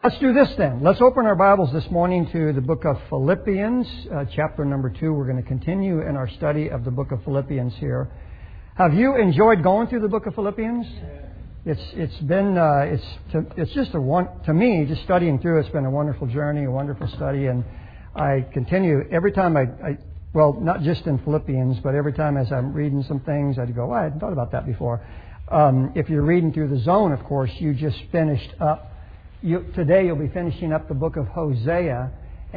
Let's do this then. Let's open our Bibles this morning to the book of Philippians, chapter number 2. We're going to continue in our study of the book of Philippians here. Have you enjoyed going through the book of Philippians? It's just to me, just studying through it's been a wonderful journey, a wonderful study, and I continue every time well, not just in Philippians, but every time as I'm reading some things, I go, I hadn't thought about that before. If you're reading through the zone, of course, you just finished up. Today you'll be finishing up the book of Hosea,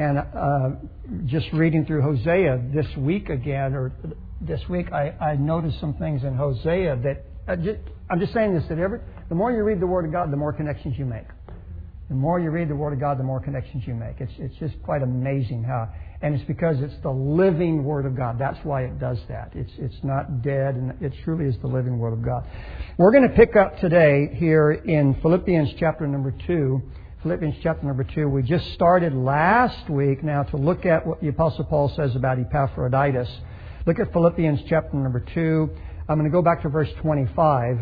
and just reading through Hosea this week again, or this week I noticed some things in Hosea that I'm just saying this, that the more you read the Word of God, the more connections you make. The more you read the Word of God, the more connections you make. It's just quite amazing how, and it's because it's the living Word of God. That's why it does that. It's not dead, and it truly is the living Word of God. We're going to pick up today here in Philippians chapter number 2. Philippians chapter number 2. We just started last week now to look at what the Apostle Paul says about Epaphroditus. Look at Philippians chapter number 2. I'm going to go back to verse 25.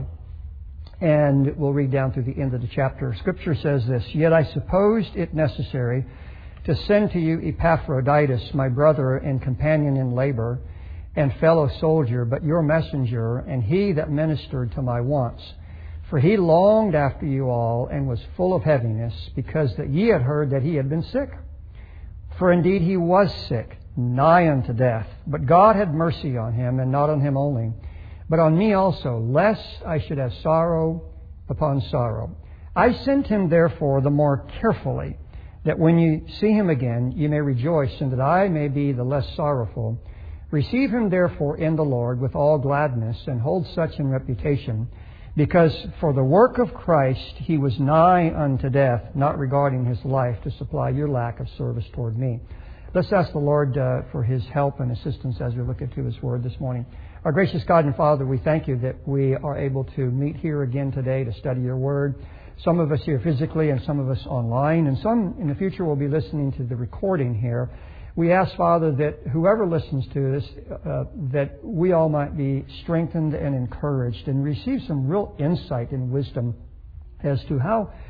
And we'll read down through the end of the chapter. Scripture says this, "Yet I supposed it necessary to send to you Epaphroditus, my brother and companion in labor and fellow soldier, but your messenger, and he that ministered to my wants. For he longed after you all, and was full of heaviness, because that ye had heard that he had been sick. For indeed he was sick, nigh unto death. But God had mercy on him, and not on him only, but on me also, lest I should have sorrow upon sorrow. I sent him therefore the more carefully, that when you see him again, you may rejoice, and that I may be the less sorrowful. Receive him therefore in the Lord with all gladness, and hold such in reputation, because for the work of Christ he was nigh unto death, not regarding his life, to supply your lack of service toward me." Let's ask the Lord for His help and assistance as we look into His Word this morning. Our gracious God and Father, we thank You that we are able to meet here again today to study Your Word. Some of us here physically and some of us online, and some in the future will be listening to the recording here. We ask, Father, that whoever listens to this, that we all might be strengthened and encouraged and receive some real insight and wisdom as to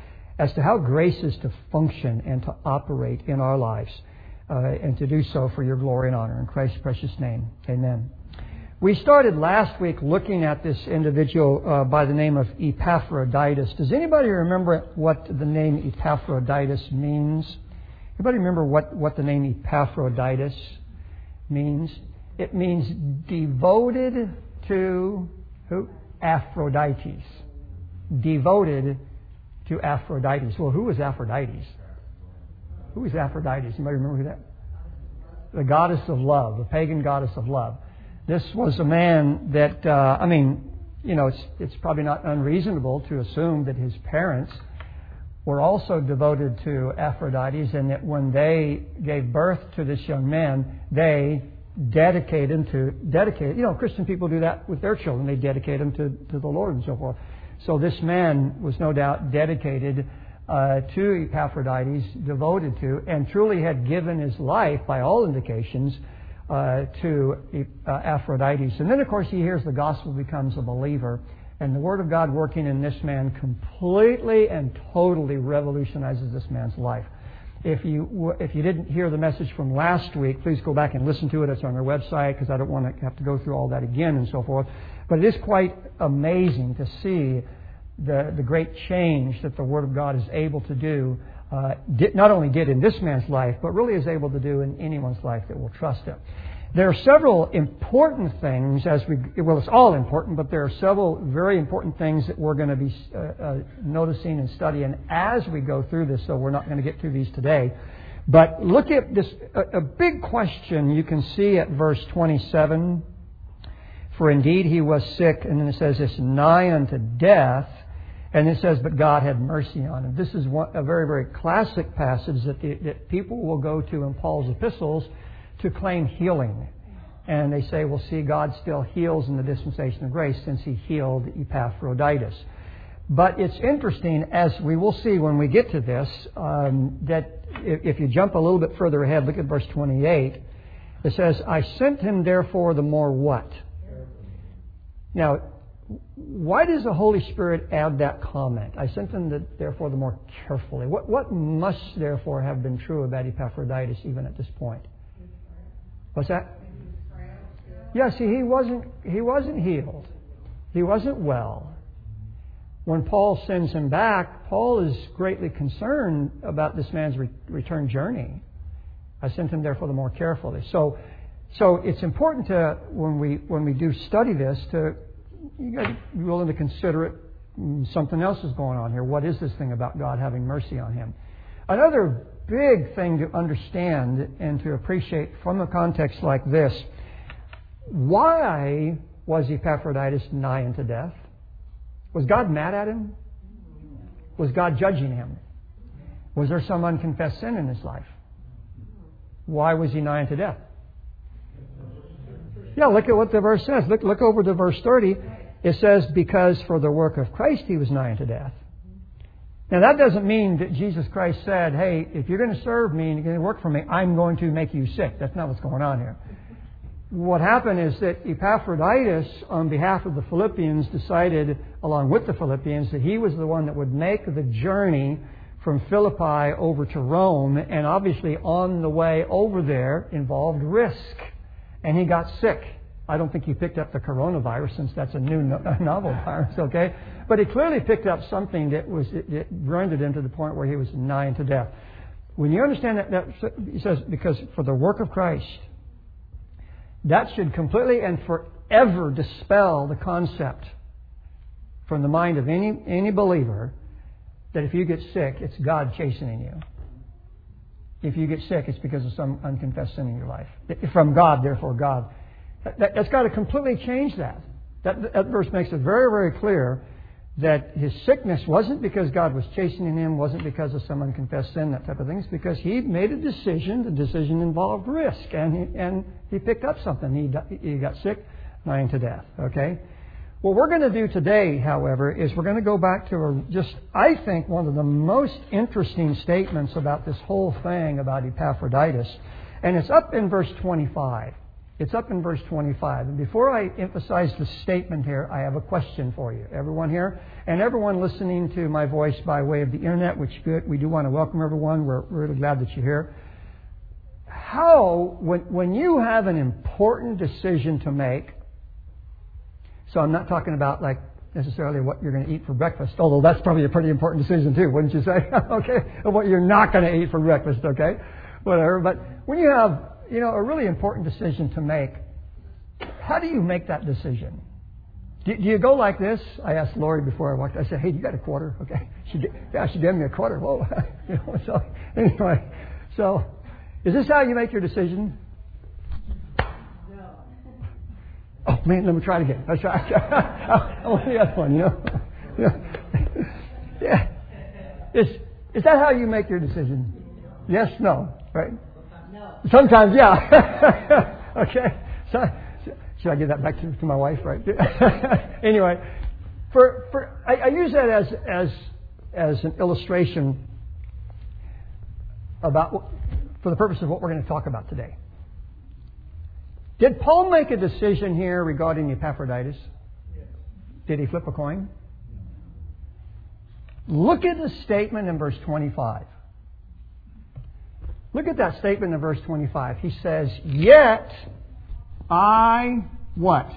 how grace is to function and to operate in our lives. And to do so for Your glory and honor. In Christ's precious name, amen. We started last week looking at this individual by the name of Epaphroditus. Does anybody remember what the name Epaphroditus means? Anybody remember what the name Epaphroditus means? It means devoted to who? Aphrodite. Devoted to Aphrodite. Well, who was Aphrodite? Who is Aphrodite? Anybody remember who that? The goddess of love, the pagan goddess of love. This was a man that, it's probably not unreasonable to assume that his parents were also devoted to Aphrodite, and that when they gave birth to this young man, they dedicated. Christian people do that with their children. They dedicate them to the Lord and so forth. So this man was no doubt dedicated to Epaphroditus, devoted to, and truly had given his life, by all indications, to Aphrodite. And then, of course, he hears the gospel, becomes a believer, and the Word of God working in this man completely and totally revolutionizes this man's life. If you didn't hear the message from last week, please go back and listen to it. It's on our website, because I don't want to have to go through all that again and so forth. But it is quite amazing to see the great change that the Word of God is able to do, not only did in this man's life, but really is able to do in anyone's life that will trust Him. There are several important things it's all important, but there are several very important things that we're going to be noticing and studying as we go through this, so we're not going to get through these today. But look at this, a big question you can see at verse 27. "For indeed he was sick," and then it says this, "nigh unto death." And it says, "But God had mercy on him." This is a very, very classic passage that people will go to in Paul's epistles to claim healing. And they say, well, see, God still heals in the dispensation of grace since He healed Epaphroditus. But it's interesting, as we will see when we get to this, that if you jump a little bit further ahead, look at verse 28. It says, "I sent him therefore the more" what? Now, why does the Holy Spirit add that comment? I sent them, therefore, the more carefully. What must, therefore, have been true about Epaphroditus even at this point? What's that? Yeah, see, he wasn't healed. He wasn't well. When Paul sends him back, Paul is greatly concerned about this man's return journey. I sent him, therefore, the more carefully. So it's important to, when we do study this, you got to be willing to consider it. Something else is going on here. What is this thing about God having mercy on him? Another big thing to understand and to appreciate from a context like this: why was Epaphroditus nigh unto death? Was God mad at him? Was God judging him? Was there some unconfessed sin in his life? Why was he nigh unto death? Yeah, look at what the verse says. Look over to verse 30. It says, because for the work of Christ he was nigh unto death. Now that doesn't mean that Jesus Christ said, hey, if you're going to serve me and you're going to work for me, I'm going to make you sick. That's not what's going on here. What happened is that Epaphroditus, on behalf of the Philippians, decided, along with the Philippians, that he was the one that would make the journey from Philippi over to Rome, and obviously on the way over there involved risk. And he got sick. I don't think he picked up the coronavirus, since that's a new novel virus, okay? But he clearly picked up something that rendered him to the point where he was nigh unto death. When you understand that he says, because for the work of Christ, that should completely and forever dispel the concept from the mind of any believer that if you get sick, it's God chastening you. If you get sick, it's because of some unconfessed sin in your life. From God, therefore God. That's got to completely change that. That verse makes it very, very clear that his sickness wasn't because God was chastening him, wasn't because of some unconfessed sin, that type of thing. It's because he made a decision. The decision involved risk, and he picked up something. He got sick, nigh unto death. Okay? What we're going to do today, however, is we're going to go back to I think, one of the most interesting statements about this whole thing about Epaphroditus. And it's up in verse 25. It's up in verse 25. And before I emphasize the statement here, I have a question for you. Everyone here, and everyone listening to my voice by way of the internet, which we do want to welcome everyone. We're really glad that you're here. When you have an important decision to make, so I'm not talking about like necessarily what you're going to eat for breakfast, although that's probably a pretty important decision too, wouldn't you say? Okay, or what you're not going to eat for breakfast, okay? Whatever. But when you have, a really important decision to make, how do you make that decision? Do you go like this? I asked Lori before I walked. I said, "Hey, you got a quarter?" Okay. She gave me a quarter. Whoa. So anyway, is this how you make your decision? Oh, man, let me try it again. Let's try. I want the other one, Yeah. Is that how you make your decision? Yes, no, right? No. Sometimes, yeah. Okay. So, should I give that back to my wife, right? Anyway, I use that as an illustration for the purpose of what we're going to talk about today. Did Paul make a decision here regarding Epaphroditus? Yes. Did he flip a coin? Look at the statement in verse 25. Look at that statement in verse 25. He says, "Yet I," what?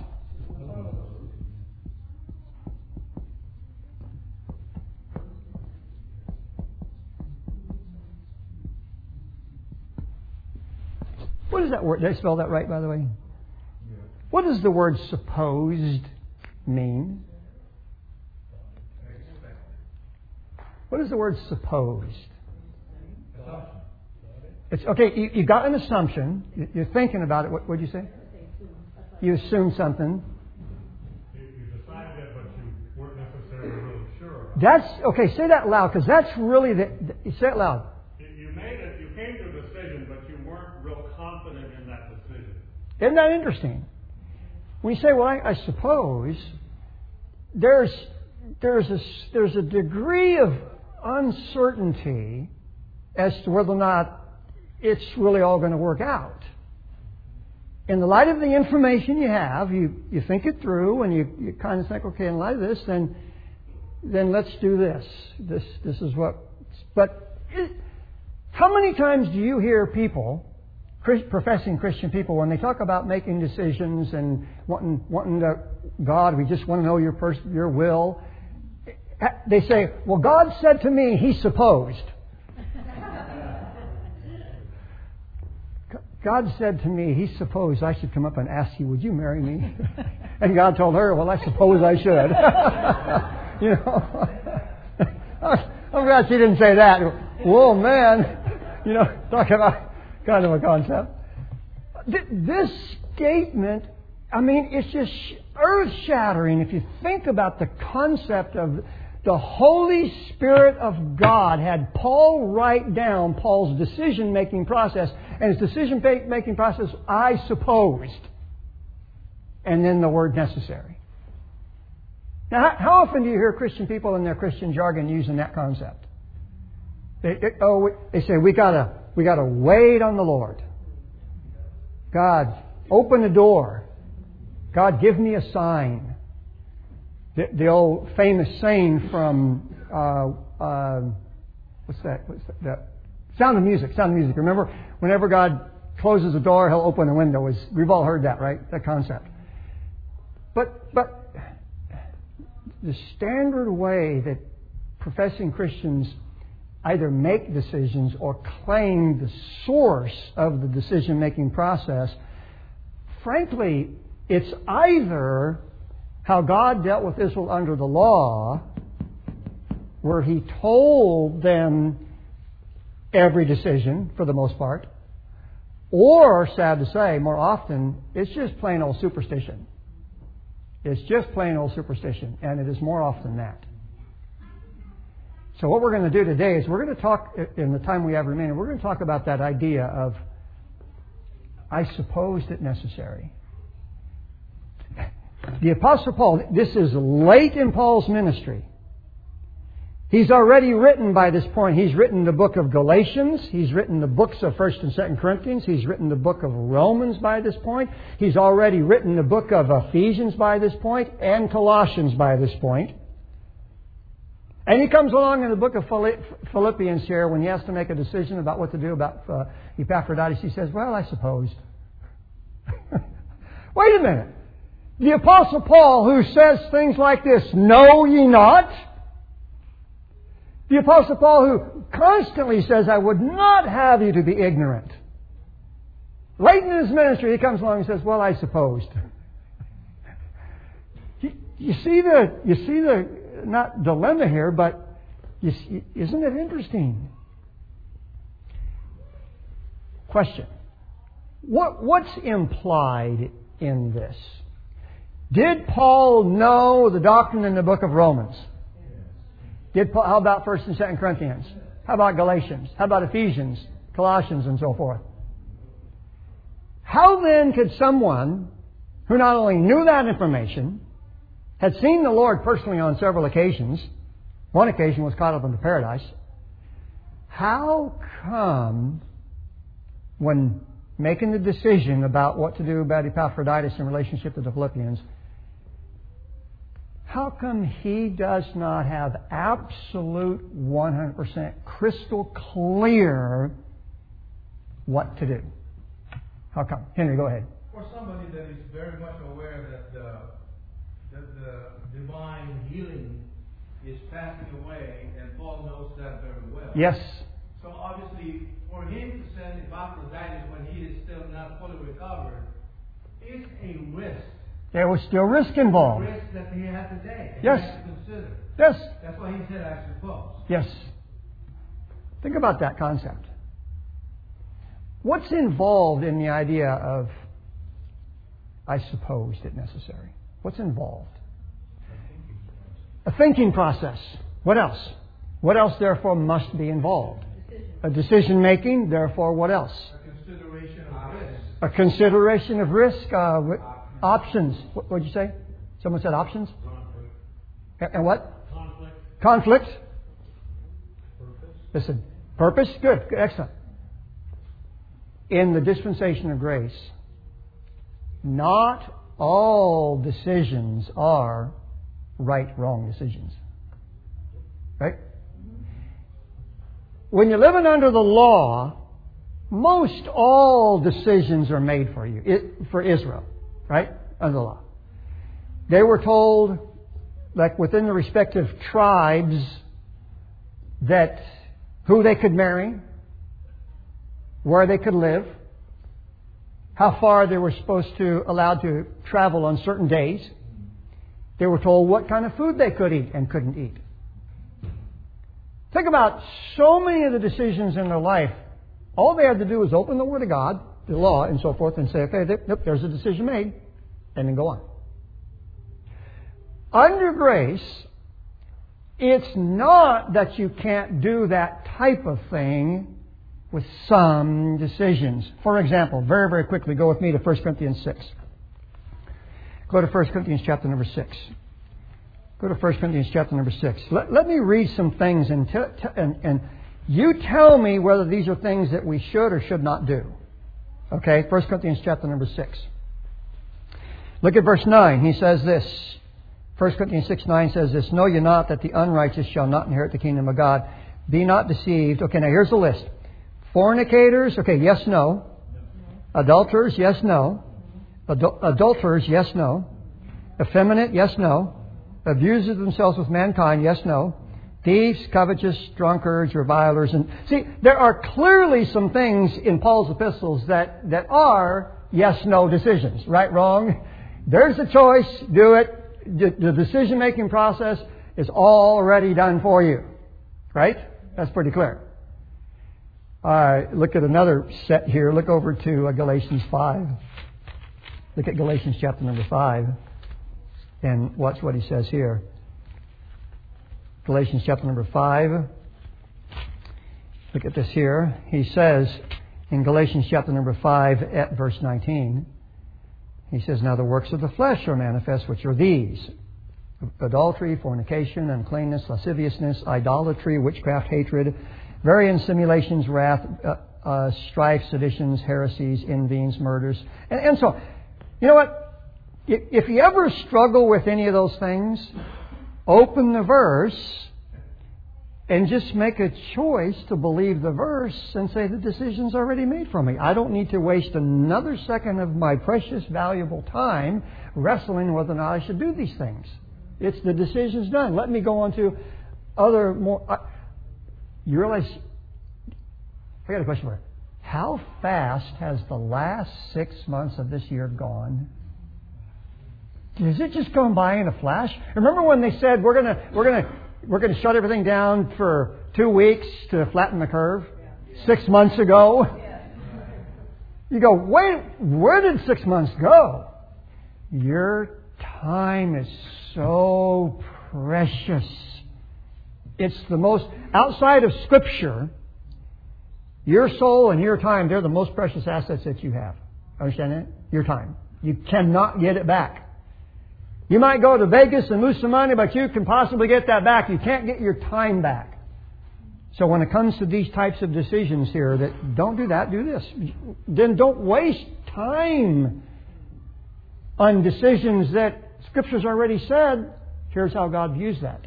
What is that word? Did I spell that right, by the way? Yeah. What does the word supposed mean? What does the word supposed? It's okay. You got an assumption. You're thinking about it. What did you say? You assume something. You decided it, but you weren't necessarily really sure. That's okay. Say that loud, because that's really say it loud. You came to a decision, but you weren't real confident in that decision. Isn't that interesting? When you say, "Well, I suppose," there's a degree of uncertainty as to whether or not it's really all going to work out. in the light of the information you have, you think it through and you kind of think, okay, in light of this, then let's do this. This is what... But how many times do you hear people, professing Christian people, when they talk about making decisions and wanting to, God, we just want to know your will, they say, well, God said to me, He supposed. God said to me, He supposed I should come up and ask you, would you marry me? And God told her, well, I suppose I should. You know, I'm glad she didn't say that. Whoa, man. You know, talk about kind of a concept. This statement, I mean, it's just earth-shattering if you think about the concept of the Holy Spirit of God had Paul write down Paul's decision-making process. And his decision-making process, I supposed. And then the word necessary. Now, how often do you hear Christian people in their Christian jargon using that concept? They say, we gotta wait on the Lord. God, open the door. God, give me a sign. The old famous saying from what's that? Sound of Music. Sound of Music. Remember, whenever God closes a door, He'll open a window. We've all heard that, right? That concept. But the standard way that professing Christians either make decisions or claim the source of the decision-making process, frankly, it's either how God dealt with Israel under the law, where He told them every decision, for the most part, or, sad to say, more often, it's just plain old superstition. It's just plain old superstition, and it is more often that. So what we're going to do today is we're going to talk, in the time we have remaining, we're going to talk about that idea of, I suppose it necessary. The Apostle Paul, this is late in Paul's ministry. He's already written by this point. He's written the book of Galatians. He's written the books of 1st and 2nd Corinthians. He's written the book of Romans by this point. He's already written the book of Ephesians by this point and Colossians by this point. And he comes along in the book of Philippians here when he has to make a decision about what to do about Epaphroditus. He says, well, I supposed. Wait a minute. The Apostle Paul, who says things like this, know ye not? The Apostle Paul, who constantly says, I would not have you to be ignorant. Late in his ministry, he comes along and says, well, I supposed. You see the not dilemma here, but isn't it interesting? Question. What's implied in this? Did Paul know the doctrine in the book of Romans? How about 1st and 2nd Corinthians? How about Galatians? How about Ephesians, Colossians, and so forth? How then could someone who not only knew that information, had seen the Lord personally on several occasions, one occasion was caught up into paradise, how come when making the decision about what to do about Epaphroditus in relationship to the Philippians, how come he does not have absolute 100% crystal clear what to do? How come? Henry, go ahead. For somebody that is very much aware that the divine healing is passing away, and Paul knows that very well. Yes. So obviously, for him to send Epaphroditus when he is still not fully recovered is a risk. There was still risk involved. The risk that he had today. Yes. He has to consider. Yes. That's why he said, I suppose. Yes. Think about that concept. What's involved in the idea of, I supposed it necessary? What's involved? A thinking process. What else? What else, therefore, must be involved? A decision making, therefore, what else? A consideration of risk. A consideration of risk. Options. What did you say? Someone said options? Conflict. And what? Conflict. Conflict. Purpose. Listen. Purpose? Good. Excellent. In the dispensation of grace, not all decisions are right-wrong decisions. Right? When you're living under the law, most all decisions are made for you, for Israel, right? Under the law. They were told, like within the respective tribes, that who they could marry, where they could live, how far they were allowed to travel on certain days. They were told what kind of food they could eat and couldn't eat. Think about so many of the decisions in their life. All they had to do was open the Word of God, the law, and so forth, and say, okay, there's a decision made, and then go on. Under grace, it's not that you can't do that type of thing with some decisions. For example, very, very quickly, go with me to 1 Corinthians 6. Go to 1 Corinthians chapter number 6. Go to 1 Corinthians chapter number 6. Let me read some things and you tell me whether these are things that we should or should not do. Okay, 1 Corinthians chapter number 6. Look at verse 9. He says this. 1 Corinthians 6:9 says this, know ye not that the unrighteous shall not inherit the kingdom of God? Be not deceived. Okay, now here's the list. Fornicators, okay, yes, no. Adulterers, yes, no. Adulterers, yes, no. Effeminate, yes, no. Abusers themselves with mankind, yes, no. Thieves, covetous, drunkards, revilers. And see, there are clearly some things in Paul's epistles that are yes, no decisions. Right, wrong. There's a choice. Do it. The decision-making process is already done for you. Right? That's pretty clear. Look at another set here. Look over to Galatians 5. Look at Galatians chapter number 5. And watch what he says here. Galatians chapter number 5. Look at this here. He says in Galatians chapter number 5 at verse 19, he says, now the works of the flesh are manifest, which are these: adultery, fornication, uncleanness, lasciviousness, idolatry, witchcraft, hatred, variance, simulations, wrath, strife, seditions, heresies, envyings, murders, and so on. You know what? If you ever struggle with any of those things, open the verse and just make a choice to believe the verse and say the decision's already made for me. I don't need to waste another second of my precious, valuable time wrestling whether or not I should do these things. It's the decision's done. Let me go on to other more... you realize... I got a question for you. How fast has the last 6 months of this year gone? Has it just gone by in a flash? Remember when they said we're gonna shut everything down for 2 weeks to flatten the curve? 6 months ago. You go, wait, where did 6 months go? Your time is so precious. It's the most, outside of Scripture, your soul and your time, they're the most precious assets that you have. Understand that? Your time. You cannot get it back. You might go to Vegas and lose some money, but you can possibly get that back. You can't get your time back. So when it comes to these types of decisions here, that don't do that, do this. Then don't waste time on decisions that Scripture's already said. Here's how God views that.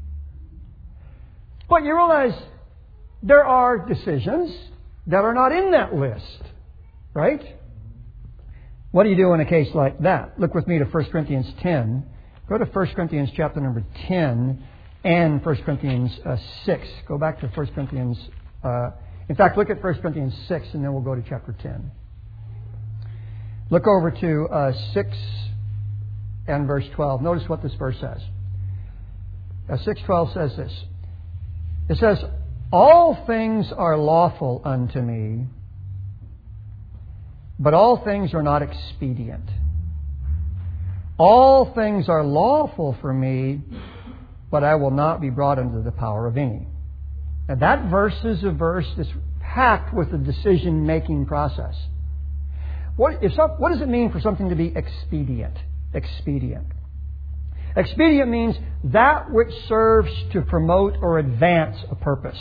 But you realize there are decisions that are not in that list. Right? What do you do in a case like that? Look with me to 1 Corinthians 10. Go to 1 Corinthians chapter number 10 and 1 Corinthians 6. Go back to 1 Corinthians... in fact, look at 1 Corinthians 6 and then we'll go to chapter 10. Look over to 6 and verse 12. Notice what this verse says. 6:12 says this. It says, all things are lawful unto me, but all things are not expedient. All things are lawful for me, but I will not be brought under the power of any. Now that verse is a verse that's packed with the decision-making process. What does it mean for something to be expedient? Expedient. Expedient means that which serves to promote or advance a purpose.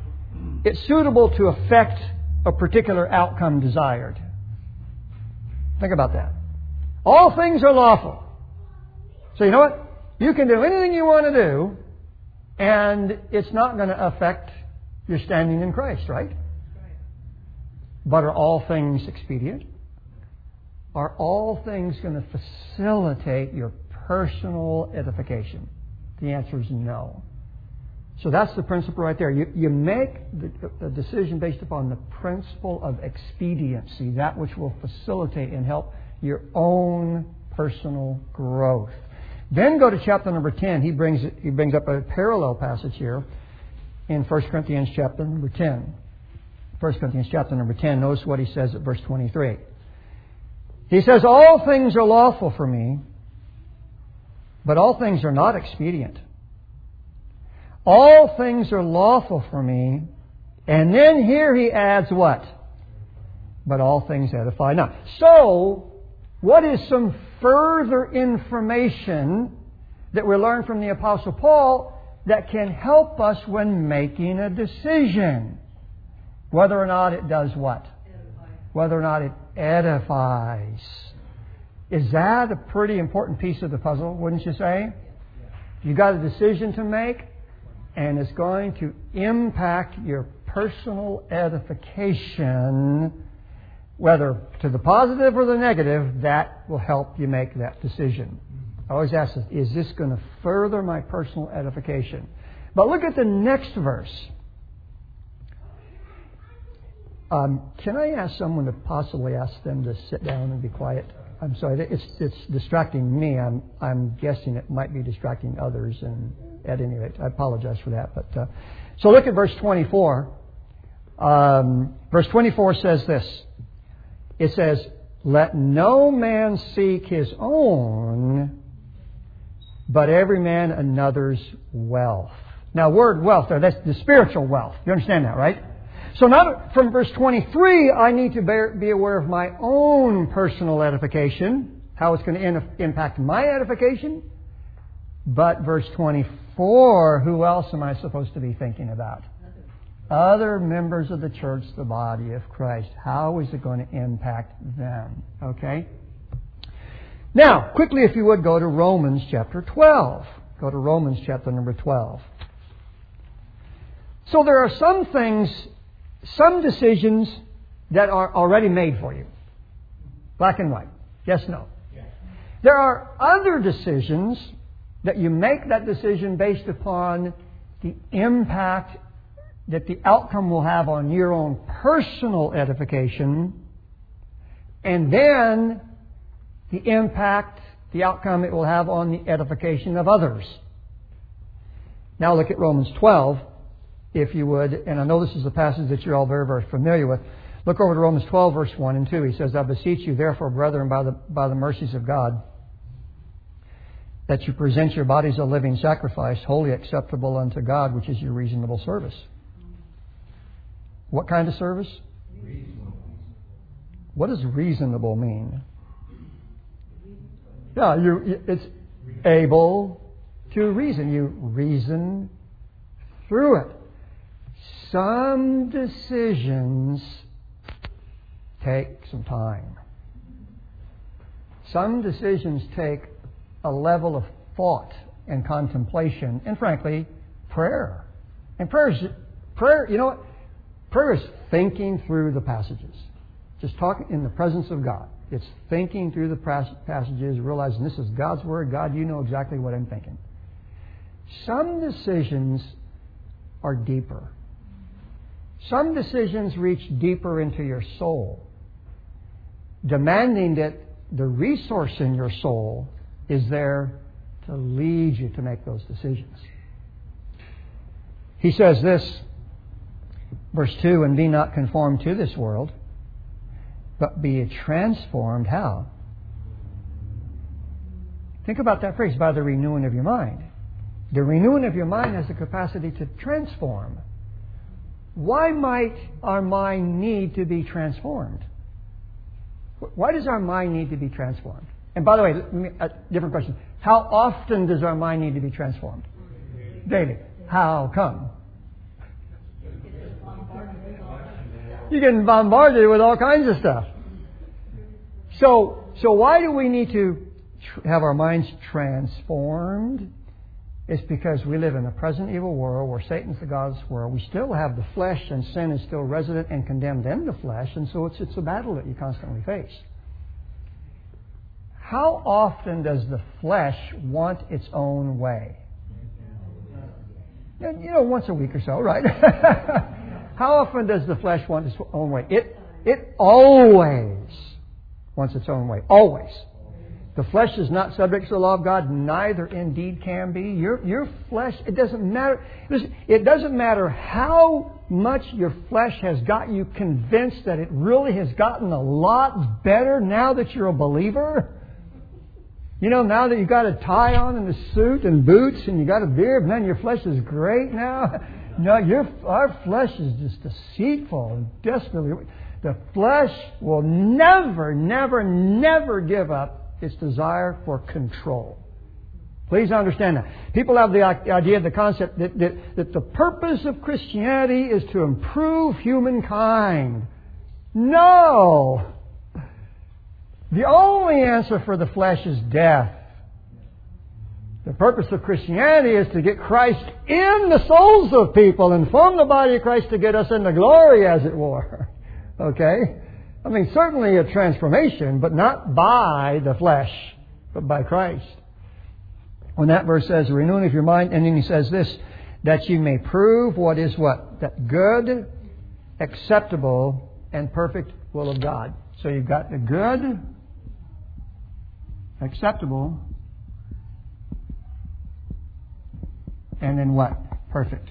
It's suitable to effect a particular outcome desired. Think about that. All things are lawful. So you know what? You can do anything you want to do, and it's not going to affect your standing in Christ, right? But are all things expedient? Are all things going to facilitate your personal edification? The answer is no. So that's the principle right there. You make the decision based upon the principle of expediency, that which will facilitate and help your own personal growth. Then go to chapter number 10. He brings up a parallel passage here in 1 Corinthians chapter number 10. 1 Corinthians chapter number 10. Notice what he says at verse 23. He says, all things are lawful for me, but all things are not expedient. All things are lawful for me. And then here he adds what? But all things edify not. So, what is some further information that we learn from the Apostle Paul that can help us when making a decision? Whether or not it does what? Whether or not it edifies. Is that a pretty important piece of the puzzle, wouldn't you say? You got a decision to make, and it's going to impact your personal edification, whether to the positive or the negative. That will help you make that decision. I always ask this, is this going to further my personal edification? But look at the next verse. Can I ask someone to possibly ask them to sit down and be quiet? I'm sorry, it's distracting me. I'm guessing it might be distracting others, and at any rate, I apologize for that. But so look at verse 24. Verse 24 says this. It says, "Let no man seek his own, but every man another's wealth." Now, word wealth there, that's the spiritual wealth. You understand that, right? So now from verse 23, I need to be aware of my own personal edification, how it's going to impact my edification. But verse 24, who else am I supposed to be thinking about? Other members of the church, the body of Christ. How is it going to impact them? Okay? Now, quickly, if you would, go to Romans chapter 12. Go to Romans chapter number 12. So there are some things, some decisions that are already made for you. Black and white. Yes, no. Yes. There are other decisions that you make that decision based upon the impact that the outcome will have on your own personal edification, and then the impact, the outcome it will have on the edification of others. Now look at Romans 12, if you would, and I know this is a passage that you're all very, very familiar with. Look over to Romans 12, verse 1 and 2. He says, "I beseech you, therefore, brethren, by the mercies of God, that you present your bodies a living sacrifice, wholly acceptable unto God, which is your reasonable service." What kind of service? Reasonable. What does reasonable mean? Yeah, it's able to reason. You reason through it. Some decisions take some time. Some decisions take a level of thought and contemplation, and frankly, prayer. And prayer, you know what? Prayer is thinking through the passages. Just talking in the presence of God. It's thinking through the passages, realizing this is God's Word. God, you know exactly what I'm thinking. Some decisions are deeper. Some decisions reach deeper into your soul, demanding that the resource in your soul is there to lead you to make those decisions. He says this, verse 2, "And be not conformed to this world, but be transformed." How? Think about that phrase, by the renewing of your mind. The renewing of your mind has the capacity to transform. Why might our mind need to be transformed? Why does our mind need to be transformed? And by the way, a different question. How often does our mind need to be transformed? Daily. How come? You're getting bombarded with all kinds of stuff. So why do we need to have our minds transformed? It's because we live in a present evil world where Satan's the God of this world. We still have the flesh, and sin is still resident and condemned in the flesh, and so it's a battle that you constantly face. How often does the flesh want its own way? Once a week or so, right? How often does the flesh want its own way? It always wants its own way. Always. The flesh is not subject to the law of God, neither indeed can be. Your flesh, it doesn't matter. It doesn't matter how much your flesh has got you convinced that it really has gotten a lot better now that you're a believer. Now that you've got a tie on and a suit and boots and you got a beard, man, your flesh is great now. No, our flesh is just deceitful and desperately. The flesh will never, never, never give up its desire for control. Please understand that. People have the idea, the concept that the purpose of Christianity is to improve humankind. No! The only answer for the flesh is death. The purpose of Christianity is to get Christ in the souls of people and form the body of Christ to get us into glory, as it were. Okay? I mean, certainly a transformation, but not by the flesh, but by Christ. When that verse says, renewing of your mind, and then he says this, that you may prove what is what? That good, acceptable, and perfect will of God. So you've got the good, acceptable, and then what? Perfect.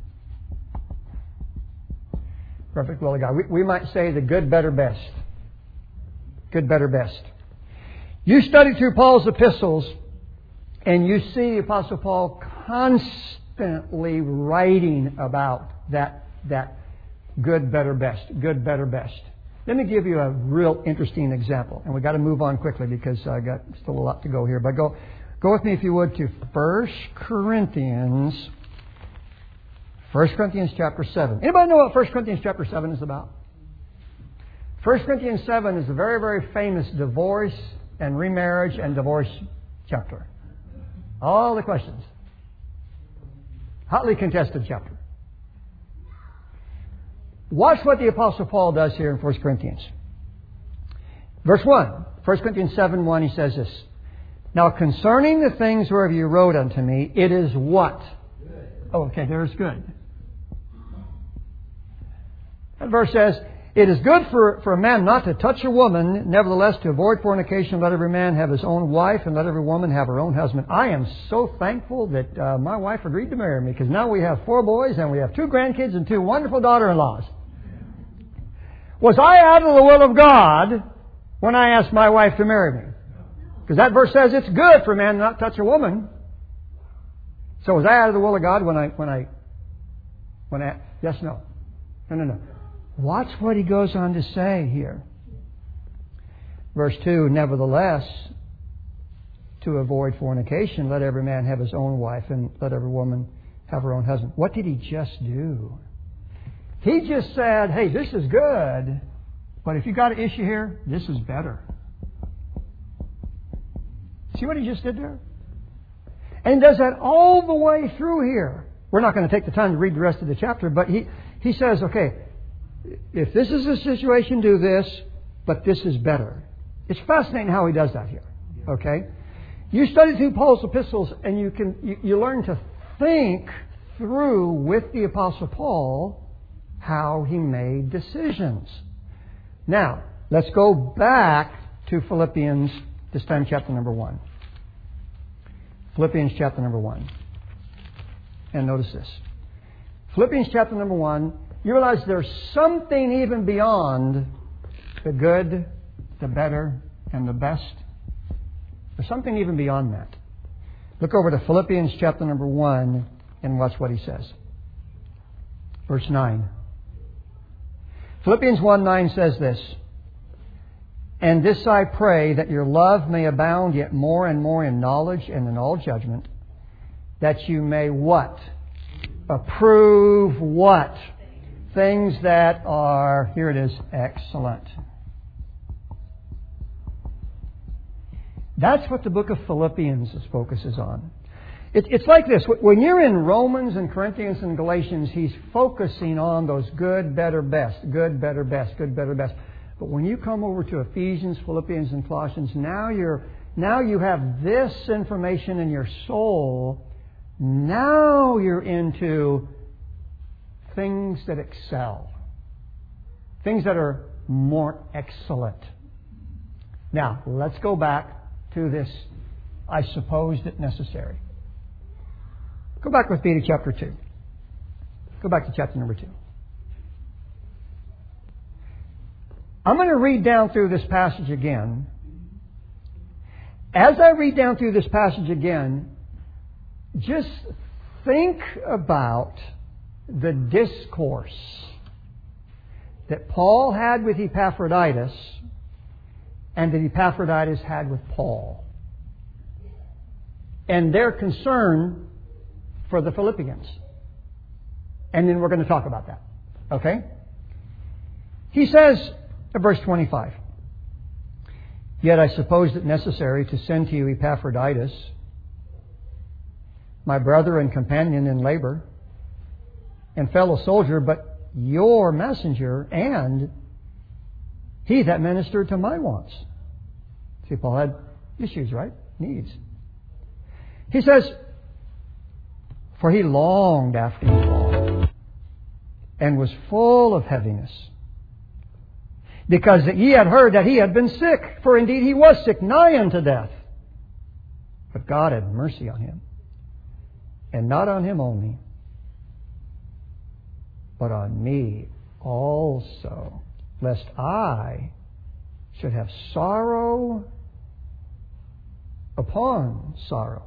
Perfect will of God. We might say the good, better, best. Good, better, best. You study through Paul's epistles, and you see the Apostle Paul constantly writing about that good, better, best. Good, better, best. Let me give you a real interesting example. And we've got to move on quickly because I got still a lot to go here. But go with me, if you would, to 1 Corinthians. 1 Corinthians chapter 7. Anybody know what 1 Corinthians chapter 7 is about? 1 Corinthians 7 is a very, very famous divorce and remarriage and divorce chapter. All the questions. Hotly contested chapter. Watch what the Apostle Paul does here in 1 Corinthians. Verse 1. 1 Corinthians 7:1, he says this. Now concerning the things whereof you wrote unto me, it is what? Good. Oh, okay, there's good. That verse says, it is good for a man not to touch a woman, nevertheless to avoid fornication, let every man have his own wife, and let every woman have her own husband. I am so thankful that my wife agreed to marry me, because now we have 4 boys, and we have 2 grandkids, and 2 wonderful daughter-in-laws. Was I out of the will of God when I asked my wife to marry me? Because that verse says it's good for a man not to touch a woman. So was I out of the will of God when I yes, no. No. Watch what he goes on to say here. Verse 2, nevertheless, to avoid fornication, let every man have his own wife and let every woman have her own husband. What did he just do? He just said, hey, this is good, but if you got an issue here, this is better. See what he just did there? And he does that all the way through here. We're not going to take the time to read the rest of the chapter, but he says, okay, if this is the situation, do this, but this is better. It's fascinating how he does that here. Okay? You study through Paul's epistles and you learn to think through with the Apostle Paul how he made decisions. Now, let's go back to Philippians, this time chapter number 1. Philippians chapter number 1. And notice this. Philippians chapter number 1, you realize there's something even beyond the good, the better, and the best. There's something even beyond that. Look over to Philippians chapter number 1 and watch what he says. Verse 9. Philippians 1:9 says this. And this I pray, that your love may abound yet more and more in knowledge and in all judgment, that you may what? Approve what? Things that are, here it is, excellent. That's what the book of Philippians focuses on. It's like this. When you're in Romans and Corinthians and Galatians, he's focusing on those good, better, best. Good, better, best. Good, better, best. But when you come over to Ephesians, Philippians, and Colossians, now you have this information in your soul. Now you're into things that excel. Things that are more excellent. Now, let's go back to this, I supposed it necessary. Go back with me to chapter 2. Go back to chapter number 2. I'm going to read down through this passage again. As I read down through this passage again, just think about the discourse that Paul had with Epaphroditus and that Epaphroditus had with Paul. And their concern for the Philippians. And then we're going to talk about that. Okay? He says, verse 25, "Yet I supposed it necessary to send to you Epaphroditus, my brother and companion in labor, and fellow soldier, but your messenger, and he that ministered to my wants." See, Paul had issues, right? Needs. He says, "For he longed after you all, and was full of heaviness, because that ye had heard that he had been sick. For indeed he was sick, nigh unto death. But God had mercy on him, and not on him only, but on me also, lest I should have sorrow upon sorrow.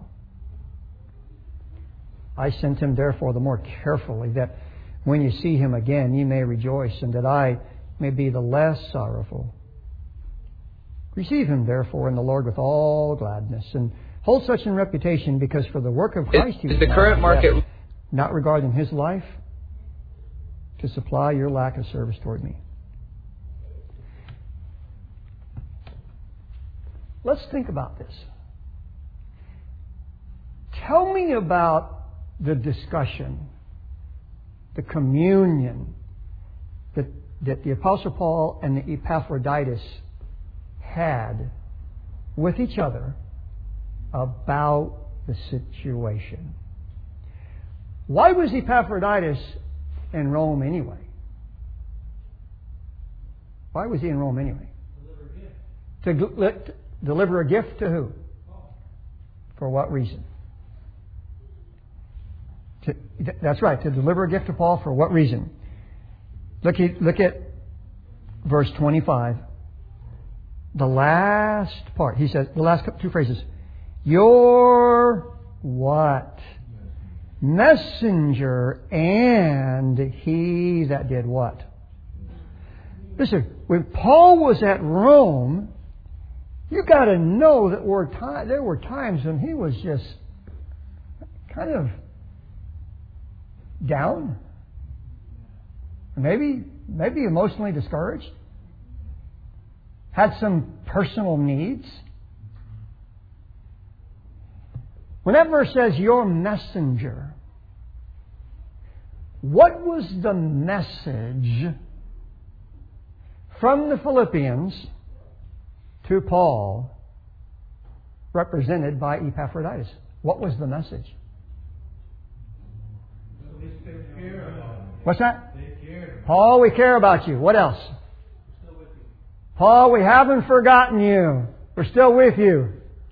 I sent him therefore the more carefully, that when you see him again, ye may rejoice, and that I may be the less sorrowful. Receive him therefore in the Lord with all gladness, and hold such in reputation, because for the work of Christ he was the current market, death, not regarding his life, to supply your lack of service toward me." Let's think about this. Tell me about the discussion, the communion that the Apostle Paul and the Epaphroditus had with each other about the situation. Why was Epaphroditus in Rome anyway? Why was he in Rome anyway? To deliver a gift to who? For what reason? That's right, to deliver a gift to Paul for what reason? Look at verse 25. The last part. He says, the last two phrases. Your what? Messenger, and he that did what? Listen, when Paul was at Rome, you got to know that there were times when he was just kind of down, maybe emotionally discouraged, had some personal needs. When that verse says your messenger, what was the message from the Philippians to Paul represented by Epaphroditus? What was the message? What's that? Paul, we care about you. What else? Paul, we haven't forgotten you. We're still with you.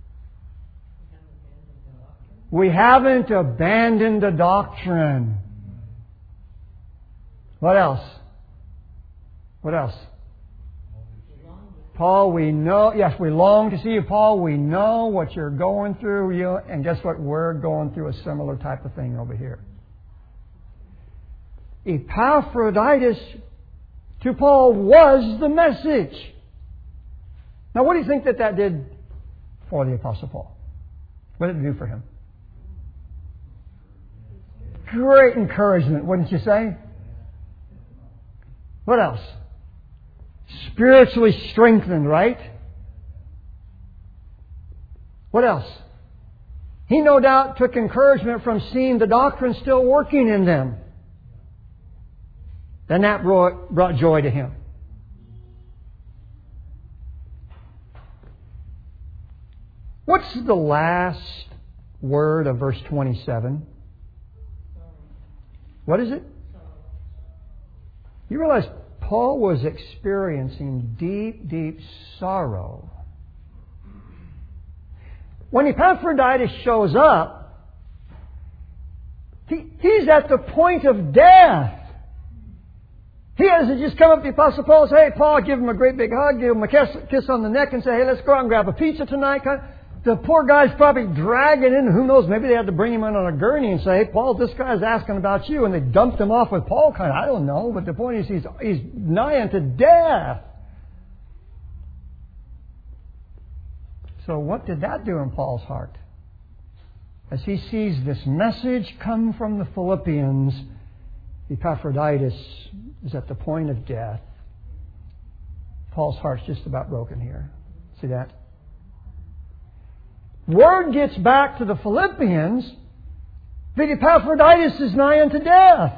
We haven't abandoned the doctrine. What else? What else? Paul, we know, yes, we long to see you. Paul, we know what you're going through. And guess what? We're going through a similar type of thing over here. Epaphroditus to Paul was the message. Now, what do you think that did for the Apostle Paul? What did it do for him? Great encouragement, wouldn't you say? What else? Spiritually strengthened, right? What else? He no doubt took encouragement from seeing the doctrine still working in them. Then that brought joy to him. What's the last word of verse 27? What is it? You realize Paul was experiencing deep, deep sorrow. When Epaphroditus shows up, he's at the point of death. He hasn't just come up to the Apostle Paul and say, "Hey, Paul," give him a great big hug, give him a kiss on the neck and say, "Hey, let's go out and grab a pizza tonight." The poor guy's probably dragging in, who knows, maybe they had to bring him in on a gurney and say, "Hey, Paul, this guy's asking about you." And they dumped him off with Paul, I don't know. But the point is he's nigh unto death. So what did that do in Paul's heart? As he sees this message come from the Philippians, Epaphroditus is at the point of death. Paul's heart's just about broken here. See that? Word gets back to the Philippians that Epaphroditus is nigh unto death.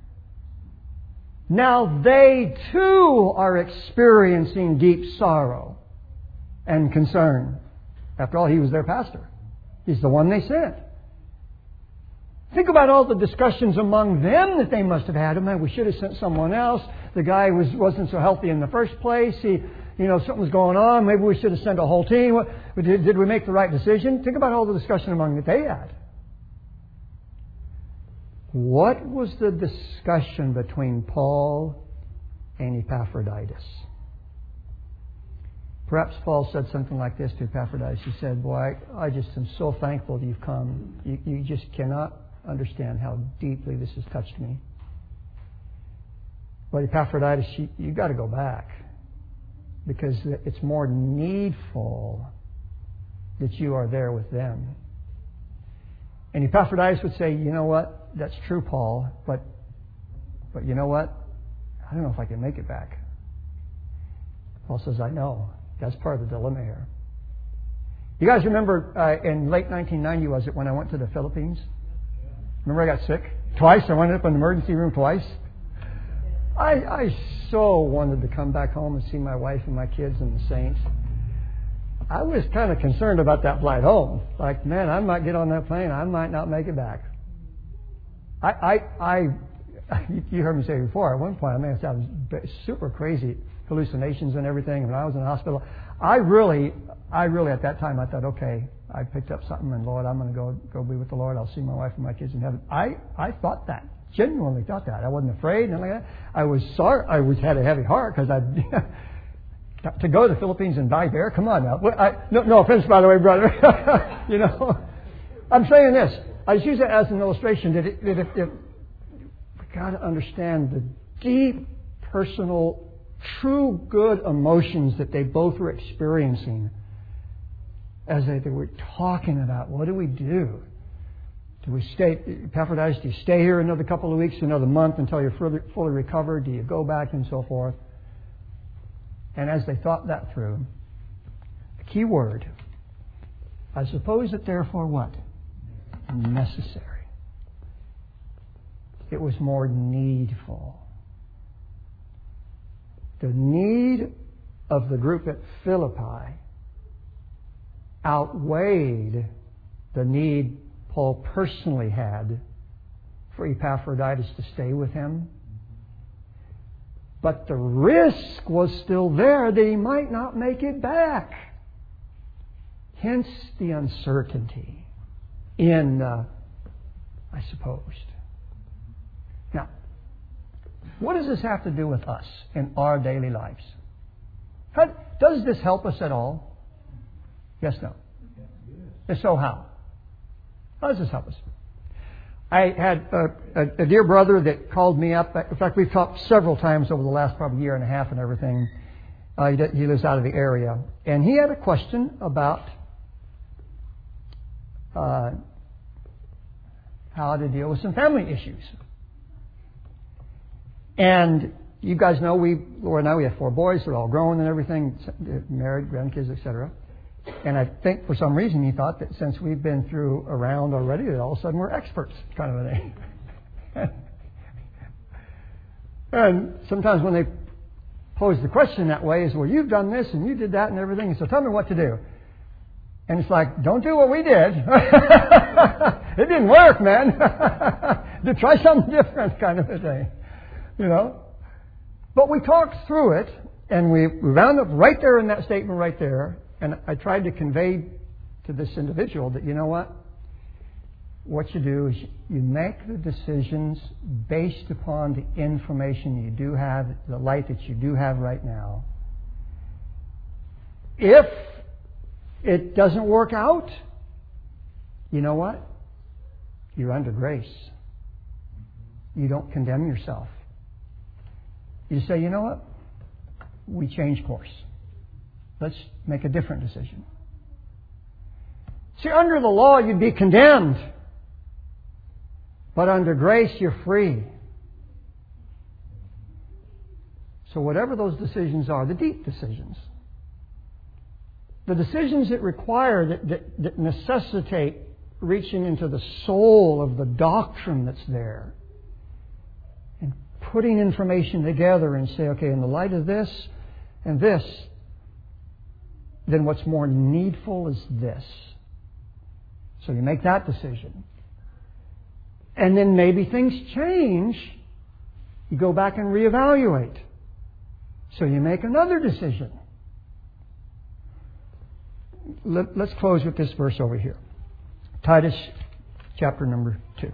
Now they too are experiencing deep sorrow and concern. After all, he was their pastor. He's the one they sent. Think about all the discussions among them that they must have had. Man, we should have sent someone else. The guy wasn't so healthy in the first place. Something was going on. Maybe we should have sent a whole team. Did we make the right decision? Think about all the discussion among that they had. What was the discussion between Paul and Epaphroditus? Perhaps Paul said something like this to Epaphroditus. He said, "Boy, I just am so thankful that you've come. You just cannot understand how deeply this has touched me. But Epaphroditus, you've got to go back, because it's more needful that you are there with them." And Epaphroditus would say, "You know what? That's true, Paul, but you know what? I don't know if I can make it back." Paul says, "I know." That's part of the dilemma here. You guys remember in late 1990, was it, when I went to the Philippines? Remember I got sick? Twice. I wound up in the emergency room twice. I so wanted to come back home and see my wife and my kids and the saints. I was kind of concerned about that flight home. Like, man, I might get on that plane. I might not make it back. You heard me say before, at one point, I was super crazy, hallucinations and everything. When I was in the hospital, I really at that time, I thought, okay, I picked up something, and Lord, I'm going to go be with the Lord. I'll see my wife and my kids in heaven. I thought that. Genuinely thought that. I wasn't afraid, nothing like that. I was sorry. I had a heavy heart because to go to the Philippines and die there. Come on now. No offense, by the way, brother. I'm saying this. I just use it as an illustration that if we got to understand the deep, personal, true, good emotions that they both were experiencing as they were talking about what do we do. Do we stay, Epaphroditus, do you stay here another couple of weeks, another month until you're fully recovered? Do you go back and so forth? And as they thought that through, the key word, I suppose that therefore what? Necessary. It was more needful. The need of the group at Philippi outweighed the need Paul personally had for Epaphroditus to stay with him. But the risk was still there that he might not make it back. Hence the uncertainty I suppose. Now, what does this have to do with us in our daily lives? Does this help us at all? Yes, no. If so, how? How does this help us? I had a dear brother that called me up. In fact, we've talked several times over the last probably year and a half and everything. He lives out of the area. And he had a question about how to deal with some family issues. And you guys know, Laura and I, we have 4 boys. They're all grown and everything, married, grandkids, etc. And I think for some reason he thought that since we've been through a round already, that all of a sudden we're experts, kind of a thing. And sometimes when they pose the question that way is, well, you've done this and you did that and everything, so tell me what to do. And it's like, don't do what we did. It didn't work, man. Try something different, kind of a thing. You know? But we talked through it, and we wound up right there in that statement right there. And I tried to convey to this individual that, you know what? What you do is you make the decisions based upon the information you do have, the light that you do have right now. If it doesn't work out, you know what? You're under grace. You don't condemn yourself. You say, you know what? We change course. Let's make a different decision. See, under the law, you'd be condemned. But under grace, you're free. So whatever those decisions are, the deep decisions, the decisions that require, that necessitate reaching into the soul of the doctrine that's there and putting information together and say, okay, in the light of this and this, then what's more needful is this. So you make that decision. And then maybe things change. You go back and reevaluate. So you make another decision. Let's close with this verse over here. Titus chapter number 2.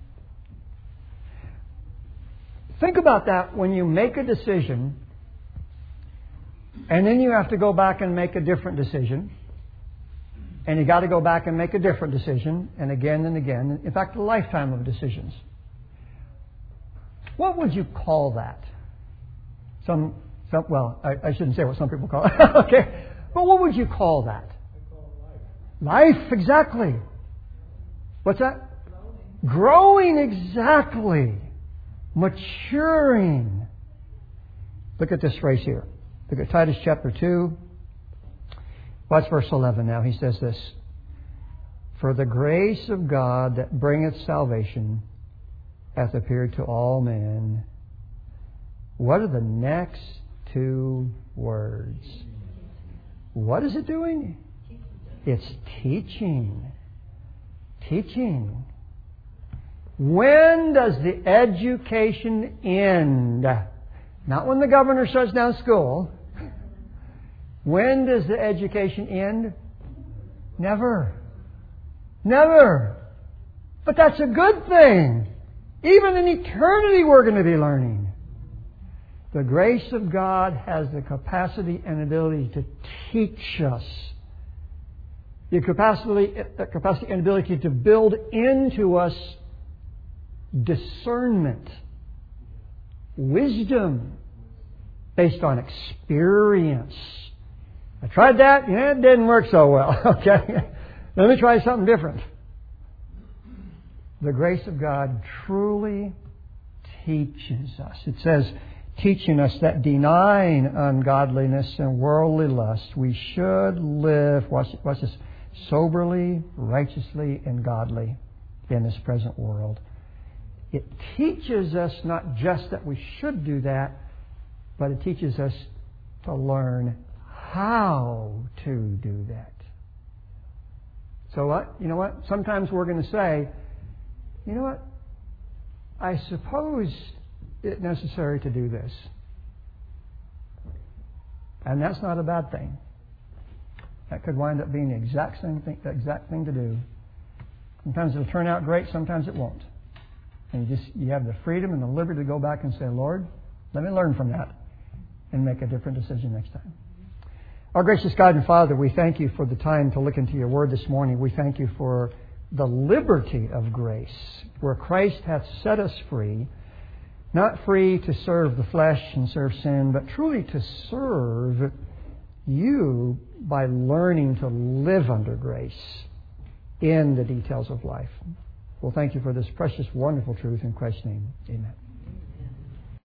Think about that when you make a decision and then you have to go back and make a different decision. And you got to go back and make a different decision, and again and again. In fact, a lifetime of decisions. What would you call that? Well, I shouldn't say what some people call it. Okay. But what would you call that? I call it life. Life, exactly. What's that? Growing, exactly. Maturing. Look at this phrase here. Look at Titus chapter 2. Watch verse 11 now. He says this. For the grace of God that bringeth salvation hath appeared to all men. What are the next two words? What is it doing? It's teaching. Teaching. When does the education end? Not when the governor shuts down school. When does the education end? Never. Never. But that's a good thing. Even in eternity we're going to be learning. The grace of God has the capacity and ability to teach us. The capacity and ability to build into us discernment, wisdom, based on experience. I tried that, it didn't work so well. Okay, let me try something different. The grace of God truly teaches us. It says, teaching us that denying ungodliness and worldly lust, we should live, watch this, soberly, righteously, and godly in this present world. It teaches us not just that we should do that, but it teaches us to learn how to do that. So what? You know what? Sometimes we're going to say, you know what? I suppose it's necessary to do this. And that's not a bad thing. That could wind up being the exact thing to do. Sometimes it'll turn out great, sometimes it won't. And you have the freedom and the liberty to go back and say, Lord, let me learn from that and make a different decision next time. Our gracious God and Father, we thank you for the time to look into your word this morning. We thank you for the liberty of grace, where Christ hath set us free, not free to serve the flesh and serve sin, but truly to serve you by learning to live under grace in the details of life. Well, thank you for this precious, wonderful truth in Christ's name. Amen.